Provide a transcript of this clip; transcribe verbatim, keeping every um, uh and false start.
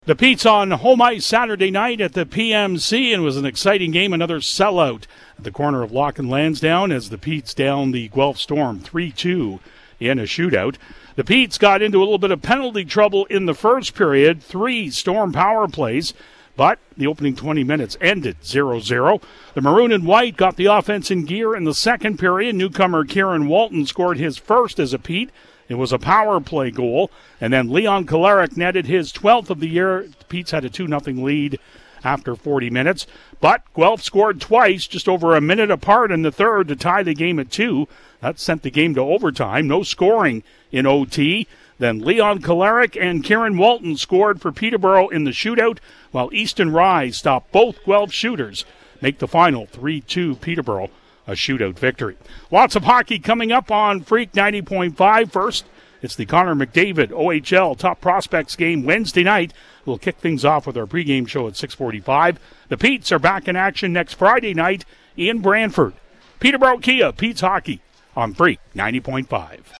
The Pete's on home ice Saturday night at the P M C, and it was an exciting game, another sellout at the corner of Lock and Lansdowne as the Pete's down the Guelph Storm three two in a shootout. The Pete's got into a little bit of penalty trouble in the first period, three Storm power plays, but the opening twenty minutes ended zero zero. The Maroon and White got the offense in gear in the second period. Newcomer Kieran Walton scored his first as a Pete. It was a power play goal, and then Leon Kolarek netted his twelfth of the year. The Pete's had a two nothing lead after forty minutes, but Guelph scored twice just over a minute apart in the third to tie the game at two. That sent the game to overtime. No scoring in O T. Then Leon Kolarek and Kieran Walton scored for Peterborough in the shootout, while Easton Rise stopped both Guelph shooters, make the final three two Peterborough a shootout victory. Lots of hockey coming up on Freak ninety point five. First, it's the Connor McDavid O H L Top Prospects game Wednesday night. We'll kick things off with our pregame show at six forty-five. The Pete's are back in action next Friday night in Brantford. Peterborough Kia, Pete's Hockey on Freak ninety point five.